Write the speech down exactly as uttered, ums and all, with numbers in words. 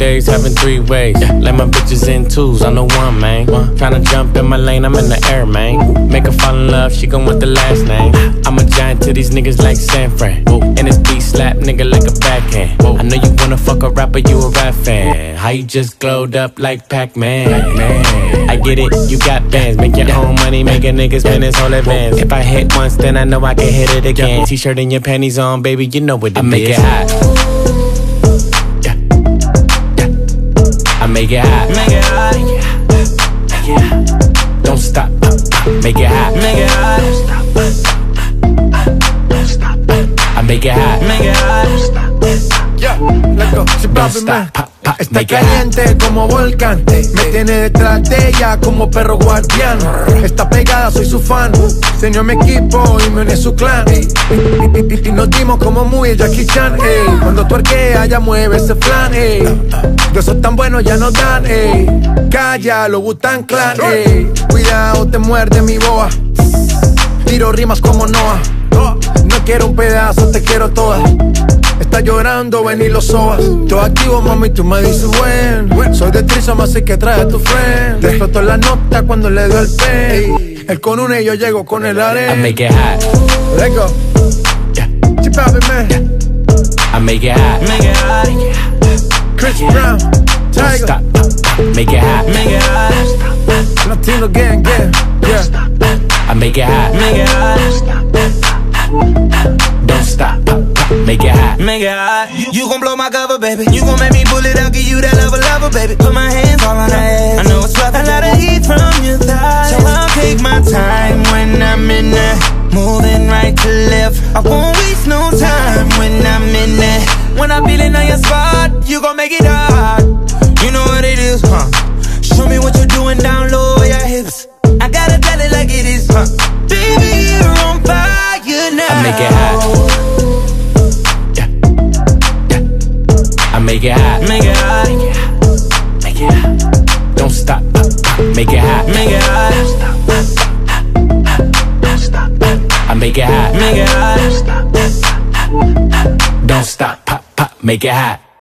days, having three ways. Yeah, like my bitches in twos, I'm the one, man. Tryna jump in my lane, I'm in the air, man. Make her fall in love, she gon' want the last name. I'm a giant to these niggas like San Fran. And this beat slap nigga like a backhand. I know you wanna fuck a rapper, you a rap fan. How you just glowed up like Pac-Man? Pac-Man. I get it, you got bands. Make your own money, make a nigga spend his whole advance. If I hit once, then I know I can hit it again. T-shirt and your panties on, baby, you know what it is. I make it hot. Yeah. Yeah. I make it hot. Make it hot. Make it hot. Don't stop. Make it hot. Make it hot. Don't stop. I make it hot. Make it hot. Yeah, let's go. Sí, papi, man. Está caliente como volcán. Me tiene detrás de ella como perro guardián. Está pegada, soy su fan. Se unió a mi equipo y me uní a su clan. Y nos dimos como muy Jackie Chan. Ey. Cuando tuerquea ya mueve ese flan. Ey. Yo soy tan bueno, ya no dan. Ey. Calla, lo Wu-Tang Clan. Ey. Cuidado, te muerde mi boa. Tiro rimas como Noah. No quiero un pedazo, te quiero toda. Está llorando, ven y lo sobas. Todo activo, mami, tú me dices buen. Soy de Trisoma, así que trae a tu friend. Te explotó la nota cuando le doy el pen. Él con una y yo llego con el arena. I make it hot. Let's go. Yeah. Chipapi, man. Yeah. I make it hot. Make it hot. Chris Brown. Tiger. Stop. Make it hot. Make it hot. Latino gang, gang. Yeah. I make it hot. Make it hot. Don't stop. Make it hot. Make it hot. You, you gon' blow my cover, baby. You gon' make me pull it out, give you that lover, lover, baby. Put my hands all on her ass. I know it's rough. A lot of heat from your thighs, so I'll take my time when I'm in there. Moving right to left. I won't waste no time when I'm in there. When I'm feeling on your spot, you gon' make it hot. You know what it is, huh? Show me what you're doing down low with your hips. I gotta tell it like it is, huh? Baby, you're on fire now. I make it hot. I make it hot. Make it hot. Make it hot. Don't stop. Make it hot. Make it hot. Don't stop. I make it hot. Make it hot. Don't stop. Pop, pop. Make it hot.